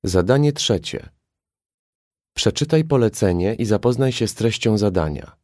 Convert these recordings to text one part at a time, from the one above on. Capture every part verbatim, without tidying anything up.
Zadanie trzecie. Przeczytaj polecenie i zapoznaj się z treścią zadania.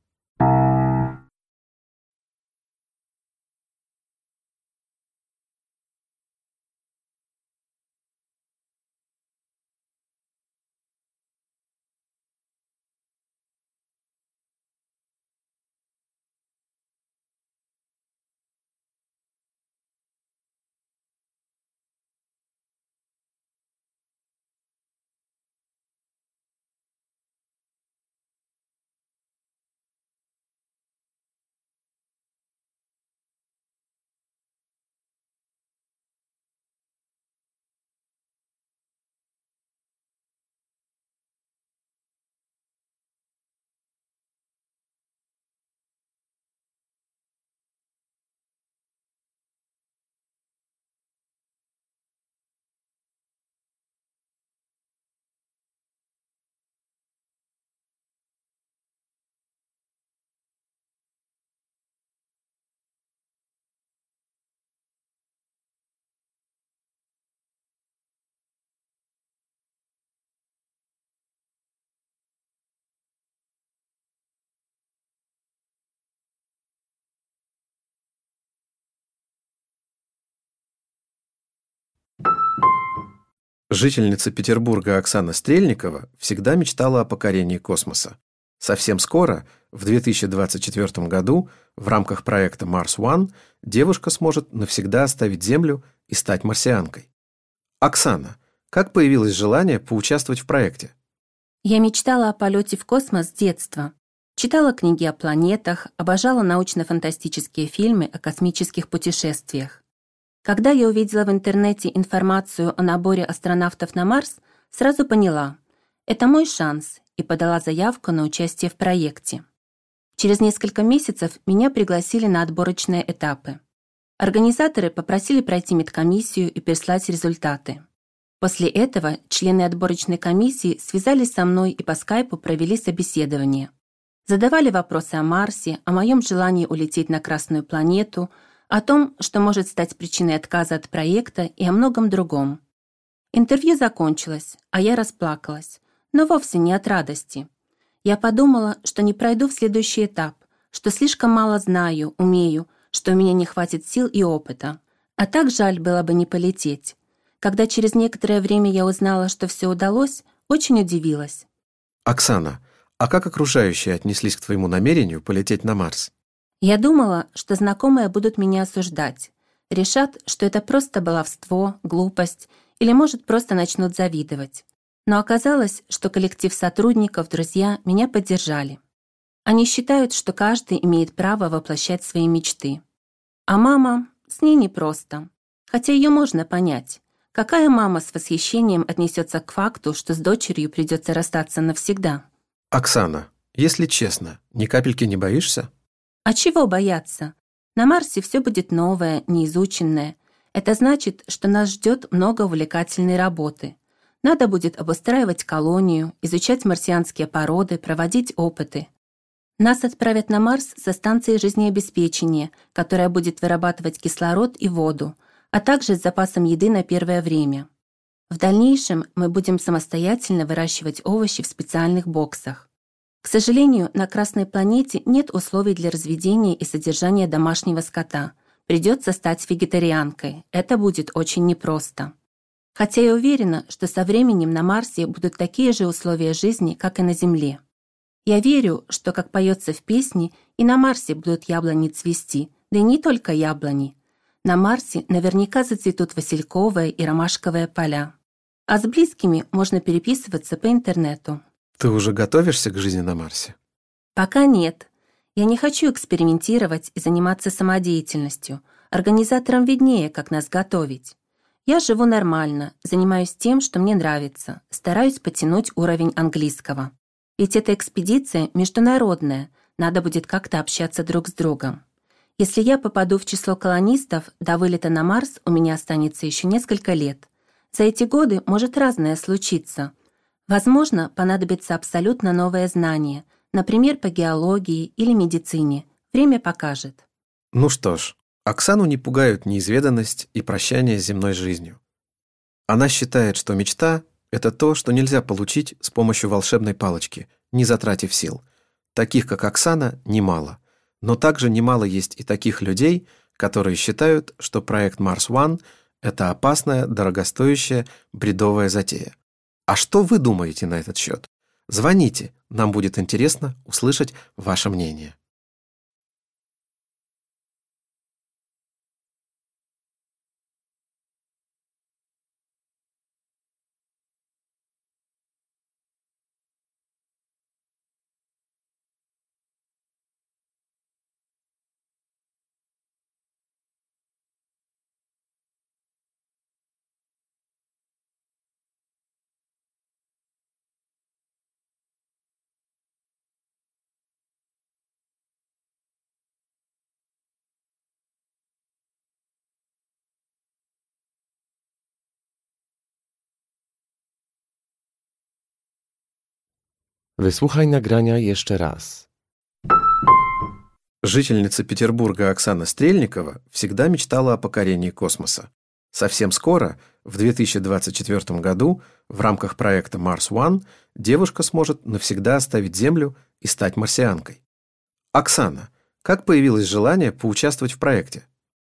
Жительница Петербурга Оксана Стрельникова всегда мечтала о покорении космоса. Совсем скоро, в две тысячи двадцать четвёртом году, в рамках проекта Mars One девушка сможет навсегда оставить Землю и стать марсианкой. Оксана, как появилось желание поучаствовать в проекте? Я мечтала о полете в космос с детства. Читала книги о планетах, обожала научно-фантастические фильмы о космических путешествиях. Когда я увидела в интернете информацию о наборе астронавтов на Марс, сразу поняла – это мой шанс, и подала заявку на участие в проекте. Через несколько месяцев меня пригласили на отборочные этапы. Организаторы попросили пройти медкомиссию и прислать результаты. После этого члены отборочной комиссии связались со мной и по скайпу провели собеседование. Задавали вопросы о Марсе, о моем желании улететь на Красную планету, о том, что может стать причиной отказа от проекта и о многом другом. Интервью закончилось, а я расплакалась, но вовсе не от радости. Я подумала, что не пройду в следующий этап, что слишком мало знаю, умею, что у меня не хватит сил и опыта. А так жаль было бы не полететь. Когда через некоторое время я узнала, что все удалось, очень удивилась. Оксана, а как окружающие отнеслись к твоему намерению полететь на Марс? Я думала, что знакомые будут меня осуждать. Решат, что это просто баловство, глупость, или, может, просто начнут завидовать. Но оказалось, что коллектив сотрудников, друзья меня поддержали. Они считают, что каждый имеет право воплощать свои мечты. А мама, с ней непросто. Хотя ее можно понять. Какая мама с восхищением отнесется к факту, что с дочерью придется расстаться навсегда? Оксана, если честно, ни капельки не боишься? А чего бояться? На Марсе все будет новое, неизученное. Это значит, что нас ждет много увлекательной работы. Надо будет обустраивать колонию, изучать марсианские породы, проводить опыты. Нас отправят на Марс со станции жизнеобеспечения, которая будет вырабатывать кислород и воду, а также с запасом еды на первое время. В дальнейшем мы будем самостоятельно выращивать овощи в специальных боксах. К сожалению, на Красной планете нет условий для разведения и содержания домашнего скота. Придется стать вегетарианкой. Это будет очень непросто. Хотя я уверена, что со временем на Марсе будут такие же условия жизни, как и на Земле. Я верю, что, как поется в песне, и на Марсе будут яблони цвести, да и не только яблони. На Марсе наверняка зацветут васильковые и ромашковые поля. А с близкими можно переписываться по интернету. Ты уже готовишься к жизни на Марсе? Пока нет. Я не хочу экспериментировать и заниматься самодеятельностью. Организаторам виднее, как нас готовить. Я живу нормально, занимаюсь тем, что мне нравится, стараюсь потянуть уровень английского. Ведь эта экспедиция международная, надо будет как-то общаться друг с другом. Если я попаду в число колонистов, до вылета на Марс у меня останется еще несколько лет. За эти годы может разное случиться. Возможно, понадобится абсолютно новое знание, например, по геологии или медицине. Время покажет. Ну что ж, Оксану не пугают неизведанность и прощание с земной жизнью. Она считает, что мечта это то, что нельзя получить с помощью волшебной палочки, не затратив сил. Таких, как Оксана, немало. Но также немало есть и таких людей, которые считают, что проект Марс One – это опасная, дорогостоящая, бредовая затея. А что вы думаете на этот счет? Звоните, нам будет интересно услышать ваше мнение. Wysłuchaj nagrania jeszcze raz. Жительница Петербурга Оксана Стрельникова всегда мечтала о покорении космоса. Совсем скоро, в две тысячи двадцать четвёртом году, в рамках проекта Марс One, девушка сможет навсегда оставить Землю и стать марсианкой. Оксана, как появилось желание поучаствовать в проекте?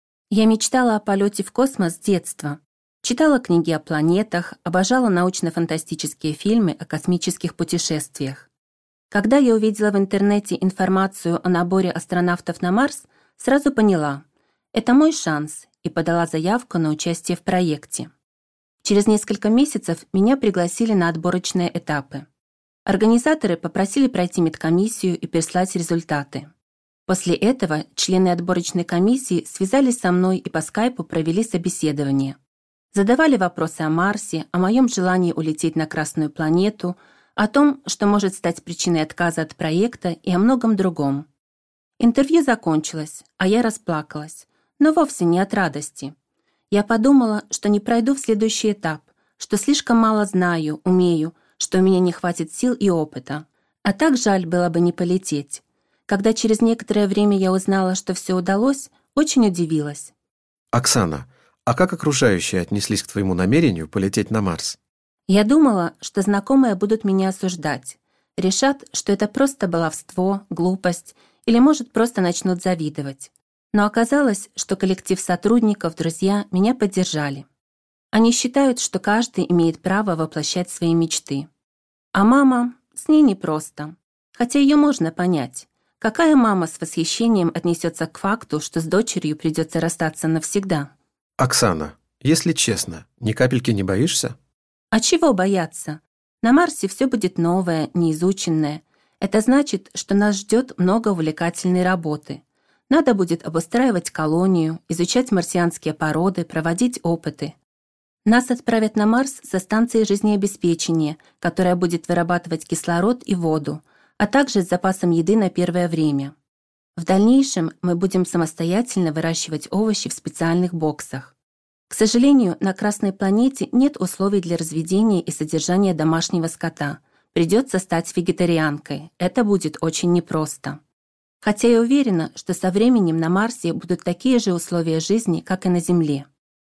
Я мечтала о полете в космос с детства. Читала книги о планетах, обожала научно-фантастические фильмы о космических путешествиях. Когда я увидела в интернете информацию о наборе астронавтов на Марс, сразу поняла – это мой шанс, и подала заявку на участие в проекте. Через несколько месяцев меня пригласили на отборочные этапы. Организаторы попросили пройти медкомиссию и прислать результаты. После этого члены отборочной комиссии связались со мной и по скайпу провели собеседование. Задавали вопросы о Марсе, о моем желании улететь на Красную планету, о том, что может стать причиной отказа от проекта и о многом другом. Интервью закончилось, а я расплакалась, но вовсе не от радости. Я подумала, что не пройду в следующий этап, что слишком мало знаю, умею, что у меня не хватит сил и опыта. А так жаль было бы не полететь. Когда через некоторое время я узнала, что все удалось, очень удивилась. Оксана, а как окружающие отнеслись к твоему намерению полететь на Марс? Я думала, что знакомые будут меня осуждать. Решат, что это просто баловство, глупость, или, может, просто начнут завидовать. Но оказалось, что коллектив сотрудников, друзья меня поддержали. Они считают, что каждый имеет право воплощать свои мечты. А мама, с ней непросто. Хотя ее можно понять. Какая мама с восхищением отнесется к факту, что с дочерью придется расстаться навсегда? Оксана, если честно, ни капельки не боишься? А чего бояться? На Марсе все будет новое, неизученное. Это значит, что нас ждет много увлекательной работы. Надо будет обустраивать колонию, изучать марсианские породы, проводить опыты. Нас отправят на Марс со станции жизнеобеспечения, которая будет вырабатывать кислород и воду, а также с запасом еды на первое время. В дальнейшем мы будем самостоятельно выращивать овощи в специальных боксах. К сожалению, на Красной планете нет условий для разведения и содержания домашнего скота. Придется стать вегетарианкой. Это будет очень непросто. Хотя я уверена, что со временем на Марсе будут такие же условия жизни, как и на Земле.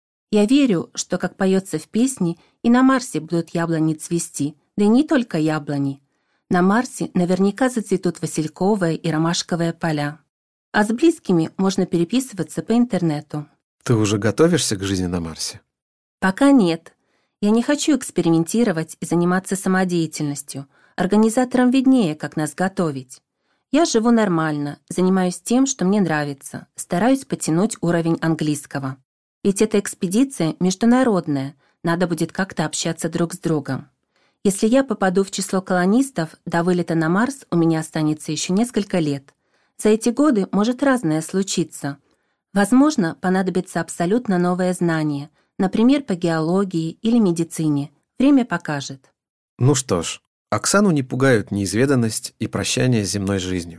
Я верю, что, как поется в песне, и на Марсе будут яблони цвести, да и не только яблони. На Марсе наверняка зацветут васильковые и ромашковые поля. А с близкими можно переписываться по интернету. Ты уже готовишься к жизни на Марсе? Пока нет. Я не хочу экспериментировать и заниматься самодеятельностью. Организаторам виднее, как нас готовить. Я живу нормально, занимаюсь тем, что мне нравится, стараюсь потянуть уровень английского. Ведь эта экспедиция международная, надо будет как-то общаться друг с другом. Если я попаду в число колонистов, до вылета на Марс у меня останется еще несколько лет. За эти годы может разное случиться. Возможно, понадобится абсолютно новое знание, например, по геологии или медицине. Время покажет. Ну что ж, Оксану не пугают неизведанность и прощание с земной жизнью.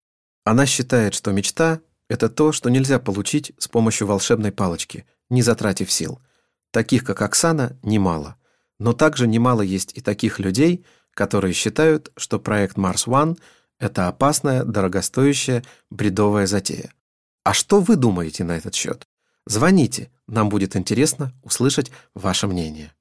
Она считает, что мечта – это то, что нельзя получить с помощью волшебной палочки, не затратив сил. Таких, как Оксана, немало. Но также немало есть и таких людей, которые считают, что проект Марс One – это опасная, дорогостоящая, бредовая затея. А что вы думаете на этот счет? Звоните, нам будет интересно услышать ваше мнение.